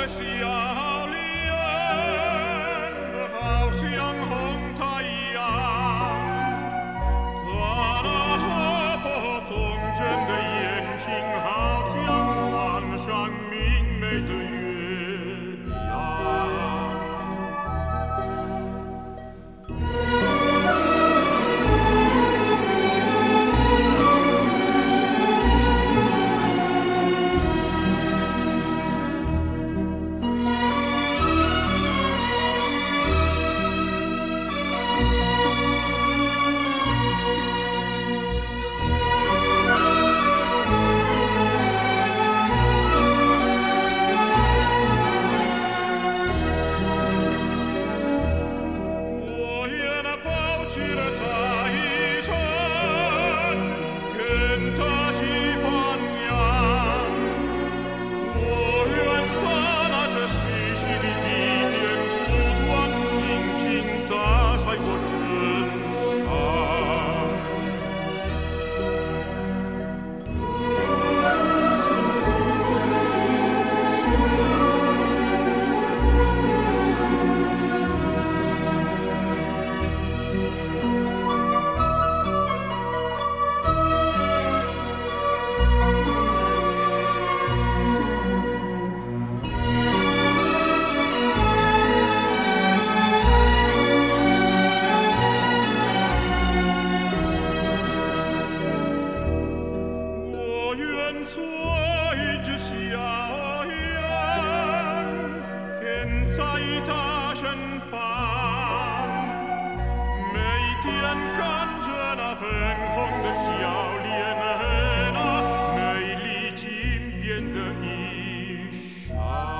笑脸，好像红太阳。她那活泼童真的眼睛，好像晚上明媚的月亮。我愿抱起了她一程，跟她去放羊。我愿她拿着细细的皮鞭，不断轻轻打在我身上。我愿做一只小羊，跟在她身旁，每天看着那粉红的笑脸和那美丽轻便的衣裳。